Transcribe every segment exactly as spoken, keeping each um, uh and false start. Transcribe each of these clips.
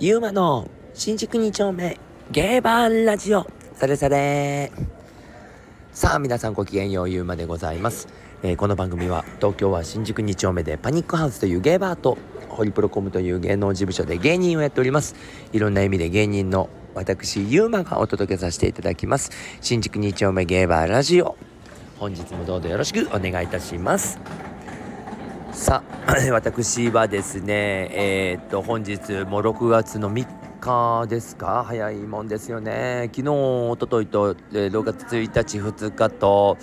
ゆうまの新宿に丁目ゲーバーラジオ。それそれ。さあ皆さんごきげんよう、ゆうまでございます。えー、この番組は東京は新宿に丁目でパニックハウスというゲーバーとホリプロコムという芸能事務所で芸人をやっております。いろんな意味で芸人の私ゆうまがお届けさせていただきます新宿に丁目ゲーバーラジオ。本日もどうぞよろしくお願いいたします。さあ私はですねえー、っと本日もろくがつのみっかですか。早いもんですよね。昨日一昨日と、えー、ろくがつついたちふつかと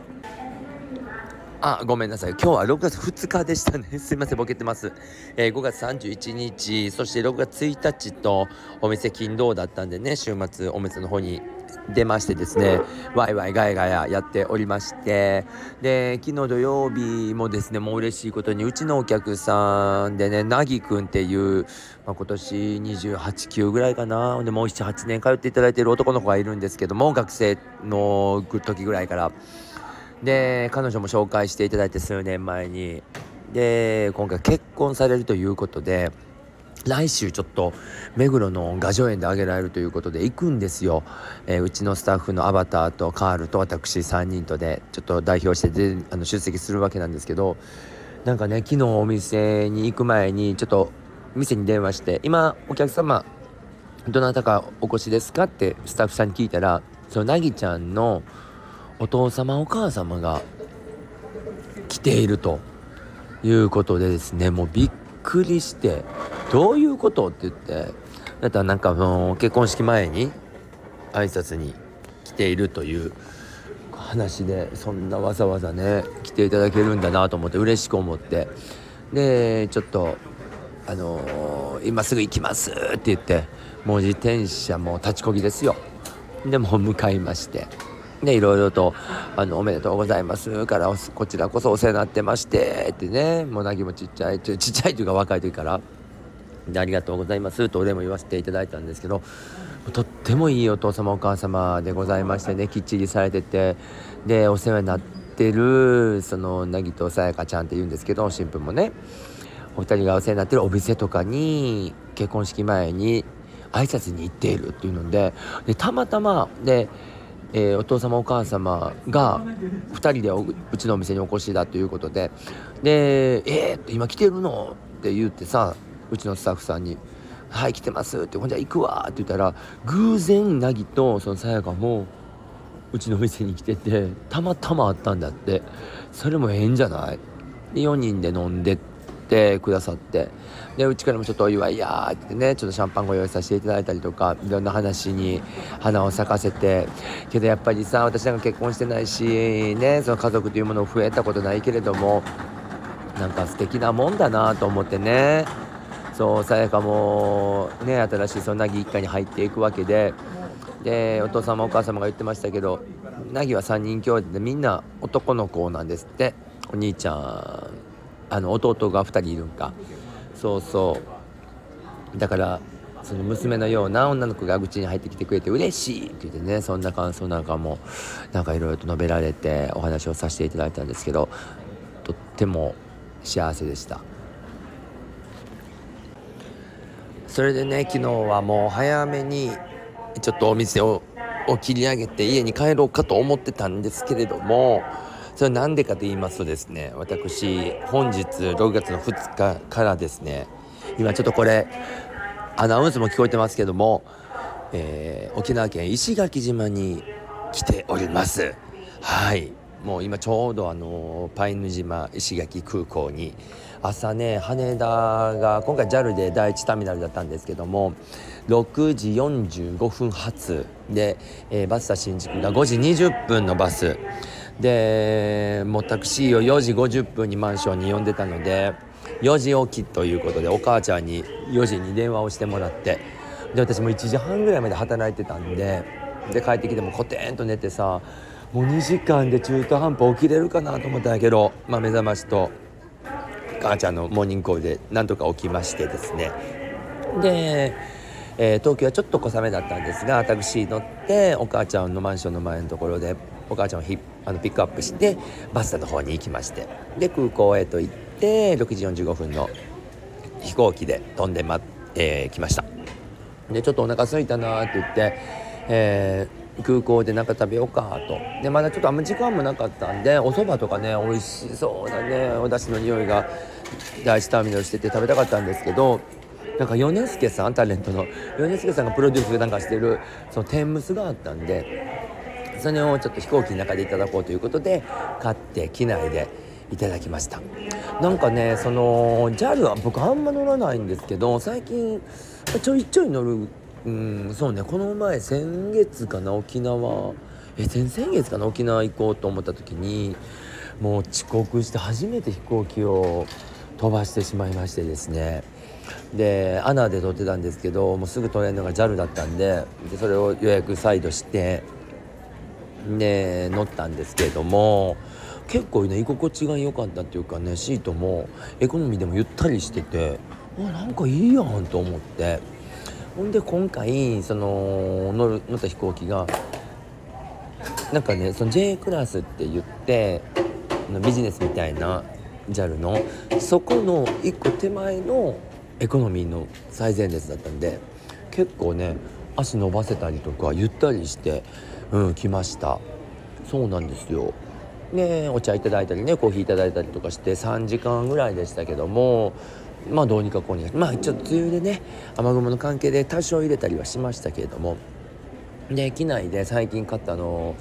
あごめんなさい、今日はろくがつふつかでしたね。すいません、ボケてます。えー、ごがつさんじゅういちにち、そしてろくがつついたちとお店勤労だったんでね、週末お店の方に出ましてですね、ワイワイガヤガヤやっておりまして、で昨日土曜日もですね、もう嬉しいことにうちのお客さんでね、なぎくんっていう、まあ、今年にじゅうはち、きゅうぐらいかな、でもうなな、はちねん通っていただいている男の子がいるんですけども、学生の時ぐらいからで彼女も紹介していただいて、数年前にで今回結婚されるということで、来週ちょっと目黒の雅叙園であげられるということで行くんですよ。えー、うちのスタッフのアバターとカールと私さんにんとでちょっと代表してであの出席するわけなんですけど、なんかね、昨日お店に行く前にちょっと店に電話して、今お客様どなたかお越しですかってスタッフさんに聞いたら、そのなぎちゃんのお父様お母様が来ているということでですね、もうびっくりして、どういうことって言って、だったらなんかもう結婚式前に挨拶に来ているという話で、そんなわざわざね来ていただけるんだなと思って嬉しく思って、でちょっとあのー、今すぐ行きますって言って、もう自転車も立ちこぎですよ。でも向かいまして、でいろいろとあのおめでとうございますから、こちらこそお世話になってましてってね、もうなぎもちっちゃいちっちゃいというか若い時からでありがとうございますとお礼も言わせていただいたんですけど、とってもいいお父様お母様でございましてね、きっちりされてて、でお世話になってるそのなぎとさやかちゃんって言うんですけど、新婦もね、お二人がお世話になってるお店とかに結婚式前に挨拶に行っているっていうので、でたまたまでえー、お父様お母様がふたりでうちのお店にお越しだということで、でえー、って今来てるのって言ってさ、うちのスタッフさんにはい来てますって、ほんじゃ行くわって言ったら、偶然なぎとそのさやかもうちのお店に来てて、たまたま会ったんだって。それも変じゃない？でよにんで飲んでってくださって、でうちからもちょっとお祝いやーってね、ちょっとシャンパンご用意させていただいたりとか、いろんな話に花を咲かせて、けどやっぱりさ、私なんか結婚してないしね、その家族というものを増えたことないけれども、なんか素敵なもんだなと思ってね。そう、さやかもね、新しいそのなぎ一家に入っていくわけで、でお父様お母様が言ってましたけど、なぎはさんにん兄弟でみんな男の子なんですって。お兄ちゃん、あの弟がふたりいるんか。そうそうだから、その娘のような女の子がうちに入ってきてくれて嬉しいって言ってね、そんな感想なんかもなんかいろいろと述べられてお話をさせていただいたんですけど、とっても幸せでした。それでね、昨日はもう早めにちょっとお店をを切り上げて家に帰ろうかと思ってたんですけれども、それなんでかと言いますとですね、私本日ろくがつのふつかからですね、今ちょっとこれアナウンスも聞こえてますけども、えー、沖縄県石垣島に来ております。はい、もう今ちょうどあのパイヌ島石垣空港に、朝ね羽田が今回 ジャル で第一ターミナルだったんですけども、ろくじよんじゅうごふん発で、えー、バスタ新宿がごじにじゅっぷんのバスで、もうタクシーをよじごじゅっぷんにマンションに呼んでたので、よじ起きということでお母ちゃんによじに電話をしてもらって、で私もいちじはんぐらいまで働いてたんで、で帰ってきてもコテンと寝てさ、もうにじかんで中途半端起きれるかなと思ったんやけど、まあ、目覚ましと母ちゃんのモーニングコールでなんとか起きましてですね、で、えー、東京はちょっと小雨だったんですが、タクシー乗ってお母ちゃんのマンションの前のところでお母ちゃんをヒあのピックアップしてバスタの方に行きまして、で空港へと行ってろくじよんじゅうごふんの飛行機で飛んで、ま、 えー、来ました。でちょっとお腹空いたなって言って、えー、空港でなんか食べようかと。でまだちょっとあんま時間もなかったんで、お蕎麦とかね美味しそうなねお出汁の匂いが第一ターミナルしてて食べたかったんですけど、なんか米助さん、タレントの米助さんがプロデュースなんかしてるその天むすがあったんで、それをちょっと飛行機の中でいただこうということで買って機内でいただきました。なんかねその ジャル は僕あんま乗らないんですけど、最近ちょいちょい乗る。うん、そうね、この前先月かな沖縄え先々月かな沖縄行こうと思った時にもう遅刻して初めて飛行機を飛ばしてしまいましてですね。でアナで撮ってたんですけど、もうすぐ撮れるのが ジャル だったんで、でそれを予約再度してで乗ったんですけれども、結構ね居心地が良かったっていうかね、シートもエコノミーでもゆったりしてて、あなんかいいやんと思って、ほんで今回その乗る乗った飛行機がなんかねその J クラスって言ってビジネスみたいな ジャル のそこの一個手前のエコノミーの最前列だったんで、結構ね足伸ばせたりとかゆったりしてうん来ました。そうなんですよね。お茶いただいたりねコーヒーいただいたりとかしてさんじかんぐらいでしたけども、まあどうにかこうにかまあちょっと梅雨でね雨雲の関係で多少入れたりはしましたけれども、で機内で最近買ったあの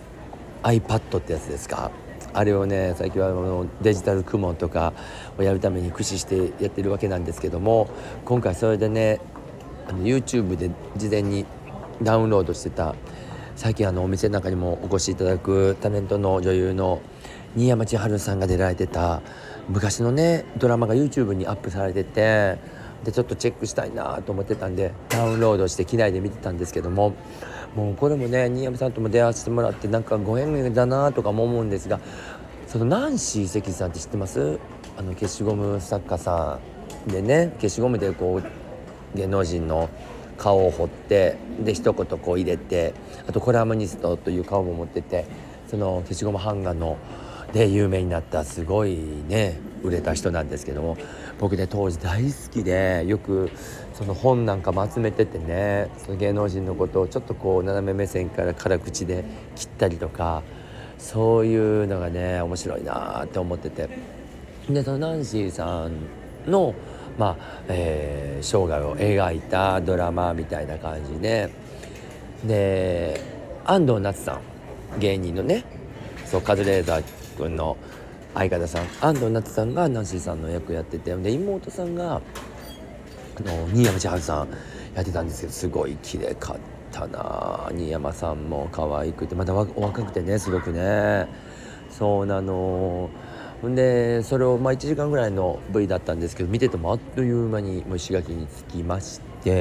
iPad ってやつですか、あれをね最近はあのデジタルクモンとかをやるために駆使してやってるわけなんですけども、今回それでねあの YouTube で事前にダウンロードしてた、最近あのお店の中にもお越しいただくタレントの女優の新山千春さんが出られてた昔のねドラマが YouTube にアップされてて、でちょっとチェックしたいなと思ってたんでダウンロードして機内で見てたんですけども、もうこれもね新山さんとも出会わせてもらってなんかご縁だなとかも思うんですが、そのナンシー関さんって知ってます？あの消しゴム作家さんでね、消しゴムでこう芸能人の顔を彫ってで一言こう入れて、あとコラムニストという顔も持ってて、その消しゴム版画ので有名になったすごいね売れた人なんですけども、僕ね当時大好きでよくその本なんかも集めててね、その芸能人のことをちょっとこう斜め目線から辛口で切ったりとか、そういうのがね面白いなって思ってて、でそのナンシーさんのまあ、えー、生涯を描いたドラマみたいな感じで、で安藤なつさん芸人のね、そうカズレーザー君の相方さん安藤なつさんがナンシーさんの役やってて、で妹さんがあの新山千春さんやってたんですけど、すごい綺麗かったな。新山さんも可愛くてまだお若くてねすごくね、そうなのでそれをまあいちじかんぐらいの ブイ だったんですけど、見ててもあっという間にもう石垣に着きまして、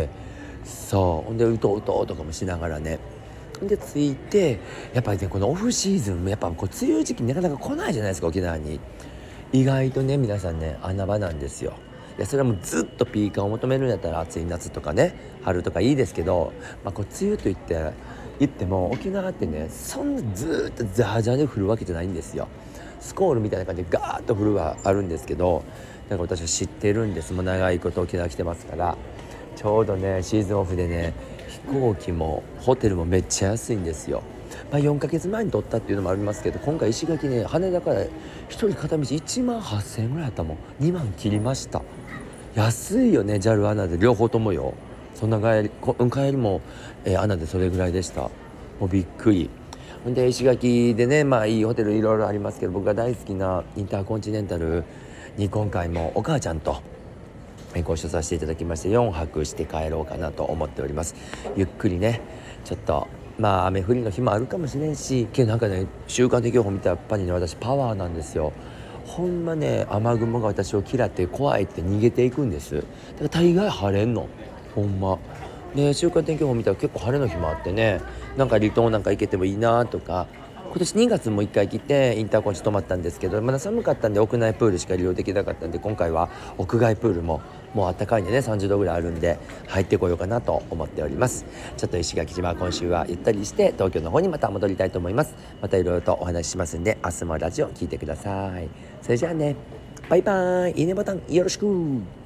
そうでうとうととかもしながらね、で着いてやっぱりねこのオフシーズンやっぱこう梅雨時期なかなか来ないじゃないですか沖縄に。意外とね皆さんね穴場なんですよ。いやそれはもうずっとピーカーを求めるんやったら暑い夏とかね春とかいいですけど、まあ、こう梅雨といって言っても沖縄ってねそんなずっとザーザーで降るわけじゃないんですよ。スコールみたいな感じでガーッと降るはあるんですけど、なんか私は知ってるんです。もう長いこと沖縄来てますから、ちょうどねシーズンオフでね飛行機もホテルもめっちゃ安いんですよ。まあ、よんかげつまえに取ったっていうのもありますけど、今回石垣ね羽田からひとり片道いちまんはっせんえんぐらいあったもん。にまん切りました。安いよね。 ジャル アナで両方ともよ。そんな帰りこ帰りも、えー、アナでそれぐらいでした。もうびっくり。で石垣でねまあいいホテルいろいろありますけど、僕が大好きなインターコンチネンタルに今回もお母ちゃんとご一緒させていただきましてよんはくして帰ろうかなと思っております。ゆっくりねちょっとまあ雨降りの日もあるかもしれんし、けどなんかね週間天気予報見たらやっぱりね私パワーなんですよ。ほんまね雨雲が私を嫌って怖いって逃げていくんです。だから大概晴れんのほんまね。週間天気予報見たら結構晴れの日もあってね、なんか離島なんか行けてもいいなとか。今年にがつもいっかい来てインターコンチ泊まったんですけど、まだ寒かったんで屋内プールしか利用できなかったんで、今回は屋外プールももうあったかいんでねさんじゅうどぐらいあるんで入ってこようかなと思っております。ちょっと石垣島今週はゆったりして東京の方にまた戻りたいと思います。またいろいろとお話ししますんで明日もラジオ聞いてください。それじゃあねバイバーイ。いいねボタンよろしく。